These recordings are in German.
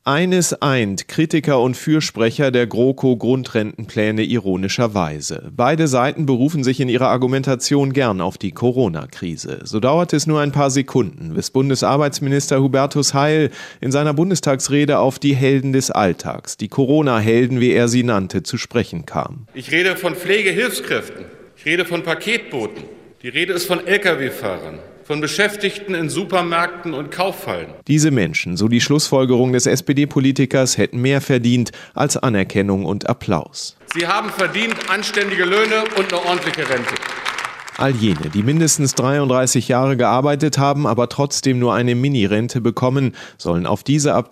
Eines eint Kritiker und Fürsprecher der GroKo-Grundrentenpläne ironischerweise. Beide Seiten berufen sich in ihrer Argumentation gern auf die Corona-Krise. So dauert es nur ein paar Sekunden, bis Bundesarbeitsminister Hubertus Heil in seiner Bundestagsrede auf die Helden des Alltags, die Corona-Helden, wie er sie nannte, zu sprechen kam. Ich rede von Pflegehilfskräften, ich rede von Paketboten, die Rede ist von Lkw-Fahrern, von Beschäftigten in Supermärkten und Kaufhallen. Diese Menschen, so die Schlussfolgerung des SPD-Politikers, hätten mehr verdient als Anerkennung und Applaus. Sie haben verdient anständige Löhne und eine ordentliche Rente. All jene, die mindestens 33 Jahre gearbeitet haben, aber trotzdem nur eine Mini-Rente bekommen, sollen auf diese ab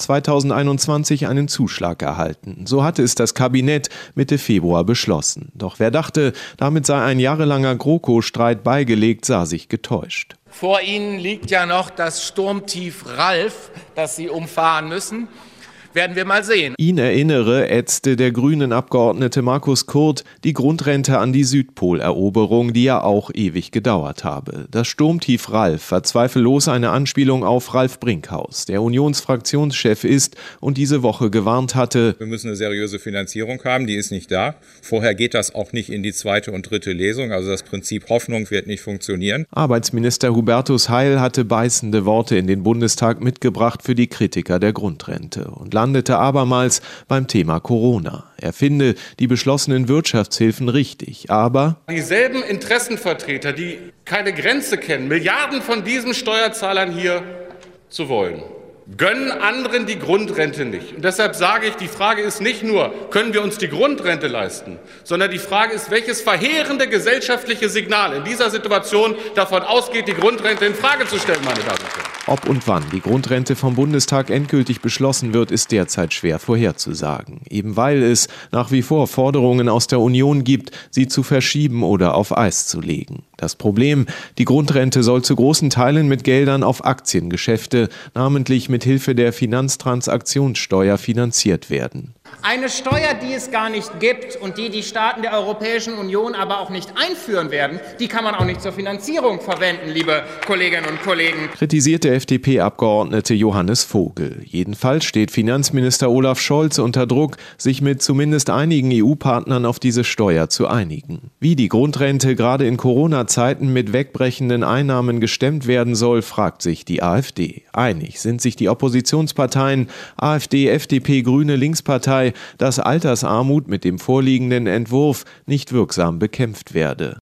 2021 einen Zuschlag erhalten. So hatte es das Kabinett Mitte Februar beschlossen. Doch wer dachte, damit sei ein jahrelanger GroKo-Streit beigelegt, sah sich getäuscht. Vor Ihnen liegt ja noch das Sturmtief Ralf, das Sie umfahren müssen. Werden wir mal sehen. Ihn erinnere, ätzte der grünen Abgeordnete Markus Kurt die Grundrente an die Südpoleroberung, die ja auch ewig gedauert habe. Das Sturmtief Ralf war zweifellos eine Anspielung auf Ralf Brinkhaus, der Unionsfraktionschef ist und diese Woche gewarnt hatte: Wir müssen eine seriöse Finanzierung haben, die ist nicht da. Vorher geht das auch nicht in die zweite und dritte Lesung, also das Prinzip Hoffnung wird nicht funktionieren. Arbeitsminister Hubertus Heil hatte beißende Worte in den Bundestag mitgebracht für die Kritiker der Grundrente und landete abermals beim Thema Corona. Er finde die beschlossenen Wirtschaftshilfen richtig, aber dieselben Interessenvertreter, die keine Grenze kennen, Milliarden von diesen Steuerzahlern hier zu wollen, gönnen anderen die Grundrente nicht. Und deshalb sage ich, die Frage ist nicht nur, können wir uns die Grundrente leisten, sondern die Frage ist, welches verheerende gesellschaftliche Signal in dieser Situation davon ausgeht, die Grundrente in Frage zu stellen, meine Damen und Herren. Ob und wann die Grundrente vom Bundestag endgültig beschlossen wird, ist derzeit schwer vorherzusagen. Eben weil es nach wie vor Forderungen aus der Union gibt, sie zu verschieben oder auf Eis zu legen. Das Problem: Die Grundrente soll zu großen Teilen mit Geldern auf Aktiengeschäfte, namentlich mit Hilfe der Finanztransaktionssteuer, finanziert werden. Eine Steuer, die es gar nicht gibt und die Staaten der Europäischen Union aber auch nicht einführen werden, die kann man auch nicht zur Finanzierung verwenden, liebe Kolleginnen und Kollegen. Kritisiert der FDP-Abgeordnete Johannes Vogel. Jedenfalls steht Finanzminister Olaf Scholz unter Druck, sich mit zumindest einigen EU-Partnern auf diese Steuer zu einigen. Wie die Grundrente gerade in Corona-Zeiten mit wegbrechenden Einnahmen gestemmt werden soll, fragt sich die AfD. Einig sind sich die Oppositionsparteien AfD, FDP, Grüne, Linkspartei, dass Altersarmut mit dem vorliegenden Entwurf nicht wirksam bekämpft werde.